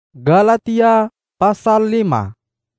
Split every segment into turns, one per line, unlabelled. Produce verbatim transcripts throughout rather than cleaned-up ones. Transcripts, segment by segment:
Galatia pasal lima.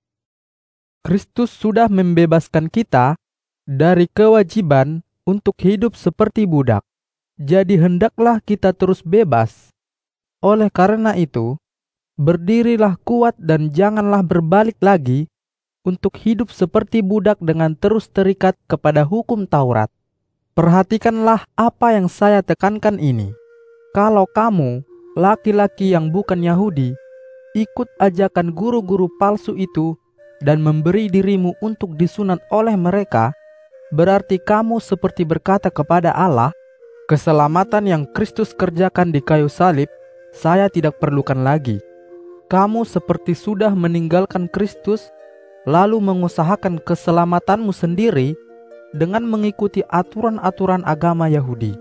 Kristus sudah membebaskan kita dari kewajiban untuk hidup seperti budak. Jadi hendaklah kita terus bebas. Oleh karena itu, berdirilah kuat dan janganlah berbalik lagi untuk hidup seperti budak dengan terus terikat kepada hukum Taurat. Perhatikanlah apa yang saya tekankan ini. Kalau kamu, laki-laki yang bukan Yahudi, ikut ajakan guru-guru palsu itu dan memberi dirimu untuk disunat oleh mereka, berarti kamu seperti berkata kepada Allah, keselamatan yang Kristus kerjakan di kayu salib, saya tidak perlukan lagi. Kamu seperti sudah meninggalkan Kristus, lalu mengusahakan keselamatanmu sendiri dengan mengikuti aturan-aturan agama Yahudi.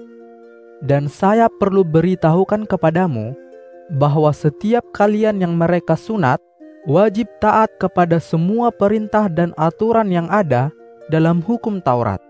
Dan saya perlu beritahukan kepadamu bahwa setiap kalian yang mereka sunat wajib taat kepada semua perintah dan aturan yang ada dalam hukum Taurat.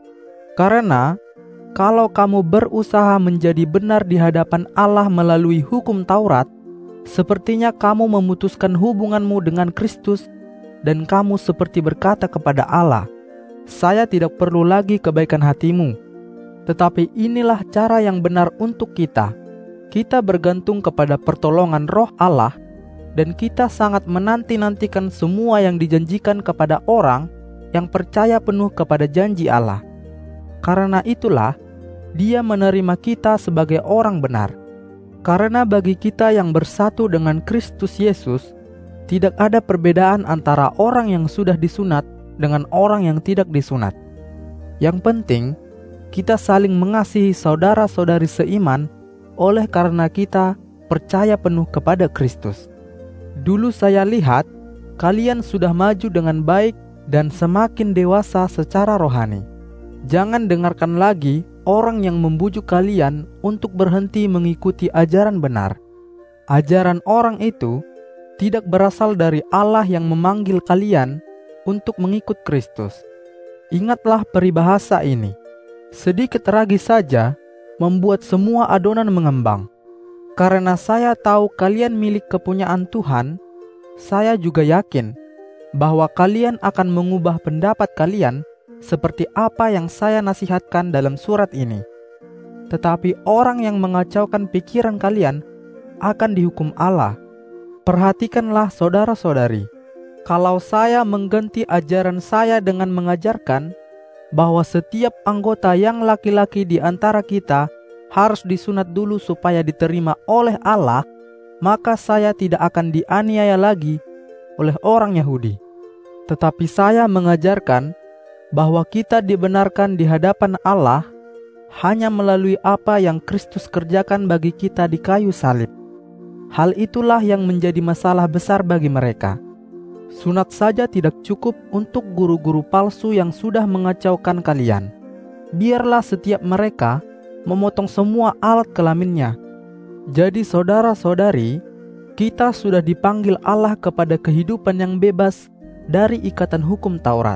Karena kalau kamu berusaha menjadi benar di hadapan Allah melalui hukum Taurat, sepertinya kamu memutuskan hubunganmu dengan Kristus dan kamu seperti berkata kepada Allah, saya tidak perlu lagi kebaikan hatimu. Tetapi inilah cara yang benar untuk kita. Kita bergantung kepada pertolongan Roh Allah dan kita sangat menanti-nantikan semua yang dijanjikan kepada orang yang percaya penuh kepada janji Allah. Karena itulah Dia menerima kita sebagai orang benar. Karena bagi kita yang bersatu dengan Kristus Yesus, tidak ada perbedaan antara orang yang sudah disunat dengan orang yang tidak disunat. Yang penting, kita saling mengasihi saudara-saudari seiman oleh karena kita percaya penuh kepada Kristus. Dulu saya lihat, kalian sudah maju dengan baik dan semakin dewasa secara rohani. Jangan dengarkan lagi orang yang membujuk kalian untuk berhenti mengikuti ajaran benar. Ajaran orang itu tidak berasal dari Allah yang memanggil kalian untuk mengikut Kristus. Ingatlah peribahasa ini. Sedikit ragi saja membuat semua adonan mengembang. Karena saya tahu kalian milik kepunyaan Tuhan, saya juga yakin bahwa kalian akan mengubah pendapat kalian seperti apa yang saya nasihatkan dalam surat ini. Tetapi orang yang mengacaukan pikiran kalian akan dihukum Allah. Perhatikanlah saudara-saudari, kalau saya mengganti ajaran saya dengan mengajarkan bahwa setiap anggota yang laki-laki di antara kita harus disunat dulu supaya diterima oleh Allah, maka saya tidak akan dianiaya lagi oleh orang Yahudi. Tetapi saya mengajarkan bahwa kita dibenarkan di hadapan Allah hanya melalui apa yang Kristus kerjakan bagi kita di kayu salib. Hal itulah yang menjadi masalah besar bagi mereka. Sunat saja tidak cukup untuk guru-guru palsu yang sudah mengacaukan kalian. Biarlah setiap mereka memotong semua alat kelaminnya. Jadi saudara-saudari, kita sudah dipanggil Allah kepada kehidupan yang bebas dari ikatan hukum Taurat.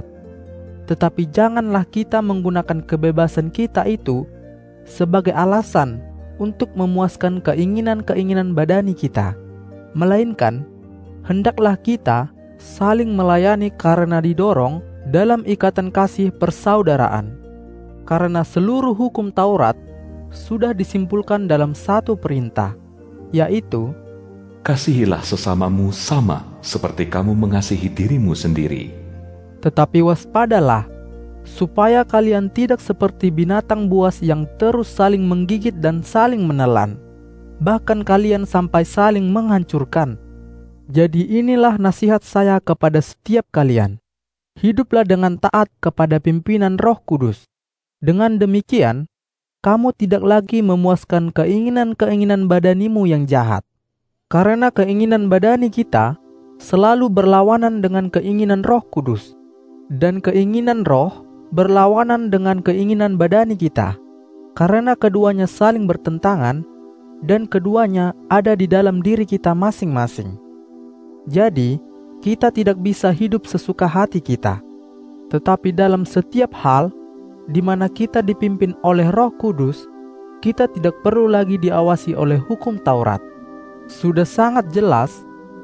Tetapi janganlah kita menggunakan kebebasan kita itu sebagai alasan untuk memuaskan keinginan-keinginan badani kita. Melainkan, hendaklah kita saling melayani karena didorong dalam ikatan kasih persaudaraan. Karena seluruh hukum Taurat sudah disimpulkan dalam satu perintah, yaitu,
kasihilah sesamamu sama seperti kamu mengasihi dirimu sendiri.
Tetapi waspadalah, supaya kalian tidak seperti binatang buas yang terus saling menggigit dan saling menelan, bahkan kalian sampai saling menghancurkan. Jadi inilah nasihat saya kepada setiap kalian. Hiduplah dengan taat kepada pimpinan Roh Kudus. Dengan demikian, kamu tidak lagi memuaskan keinginan-keinginan badanimu yang jahat. Karena keinginan badani kita selalu berlawanan dengan keinginan Roh Kudus, dan keinginan roh berlawanan dengan keinginan badani kita. Karena keduanya saling bertentangan, dan keduanya ada di dalam diri kita masing-masing. Jadi, kita tidak bisa hidup sesuka hati kita. Tetapi dalam setiap hal, di mana kita dipimpin oleh Roh Kudus, kita tidak perlu lagi diawasi oleh hukum Taurat. Sudah sangat jelas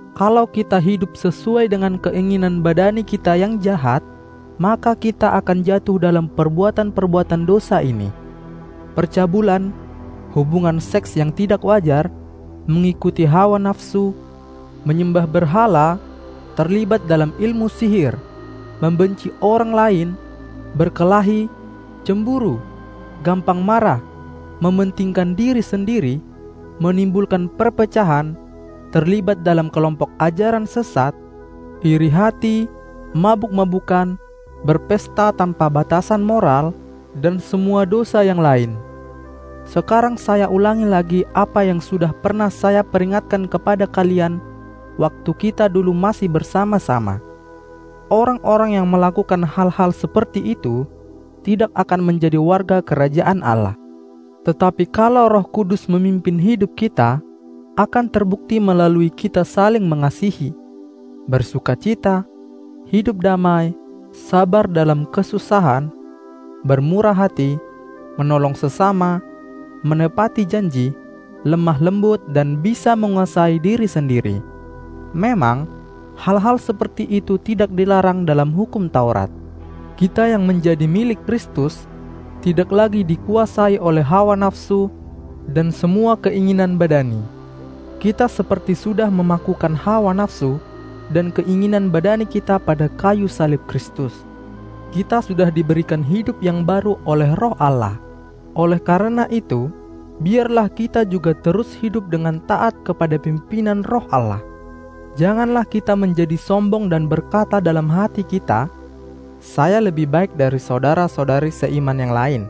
Kalau kita hidup sesuai dengan keinginan badani kita yang jahat, maka kita akan jatuh dalam perbuatan-perbuatan dosa ini. Percabulan, hubungan seks yang tidak wajar, mengikuti hawa nafsu, menyembah berhala, terlibat dalam ilmu sihir, membenci orang lain, berkelahi, cemburu, gampang marah, mementingkan diri sendiri, menimbulkan perpecahan, terlibat dalam kelompok ajaran sesat, iri hati, mabuk-mabukan, berpesta tanpa batasan moral, dan semua dosa yang lain. Sekarang saya ulangi lagi apa yang sudah pernah saya peringatkan kepada kalian waktu kita dulu masih bersama-sama. Orang-orang yang melakukan hal-hal seperti itu tidak akan menjadi warga kerajaan Allah. Tetapi kalau Roh Kudus memimpin hidup kita, akan terbukti melalui kita saling mengasihi, bersukacita, hidup damai, sabar dalam kesusahan, bermurah hati, menolong sesama, menepati janji, lemah lembut, dan bisa menguasai diri sendiri. Memang, hal-hal seperti itu tidak dilarang dalam hukum Taurat. Kita yang menjadi milik Kristus tidak lagi dikuasai oleh hawa nafsu dan semua keinginan badani. Kita seperti sudah memakukan hawa nafsu dan keinginan badani kita pada kayu salib Kristus. Kita sudah diberikan hidup yang baru oleh Roh Allah. Oleh karena itu, biarlah kita juga terus hidup dengan taat kepada pimpinan Roh Allah. Janganlah kita menjadi sombong dan berkata dalam hati kita, "Saya lebih baik dari saudara-saudari seiman yang lain."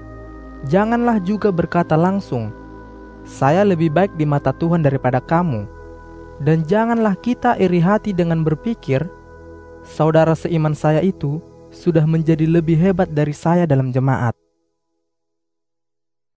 Janganlah juga berkata langsung, "Saya lebih baik di mata Tuhan daripada kamu." Dan janganlah kita iri hati dengan berpikir, "Saudara seiman saya itu sudah menjadi lebih hebat dari saya dalam jemaat."